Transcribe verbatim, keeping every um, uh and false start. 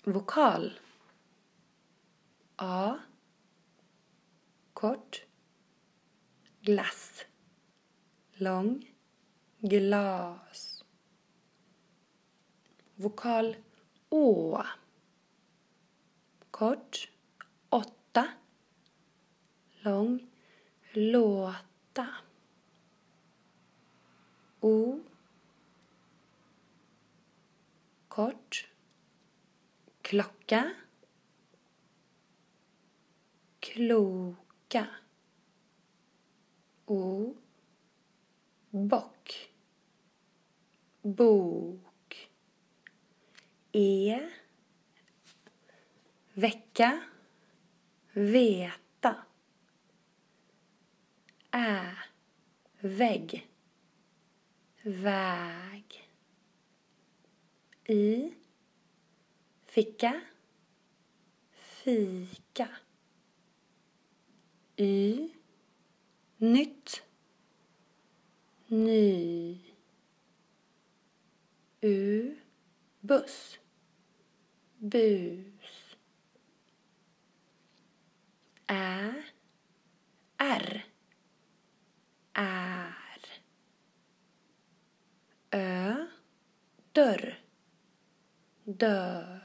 vokal. A. Kort. Glass. Lång. Glas. Vokal Å. Kort. Åtta. Lång. Låta. O. Kort. Klocka. Kloka. O. Bock. Bok. E. Vecka. Veta. Ä. Vägg. Väg. I. Ficka. Fika. Y. Nytt. Ny. U. Buss. Bus. Ä. R. Är. Ö. Dörr. Dör.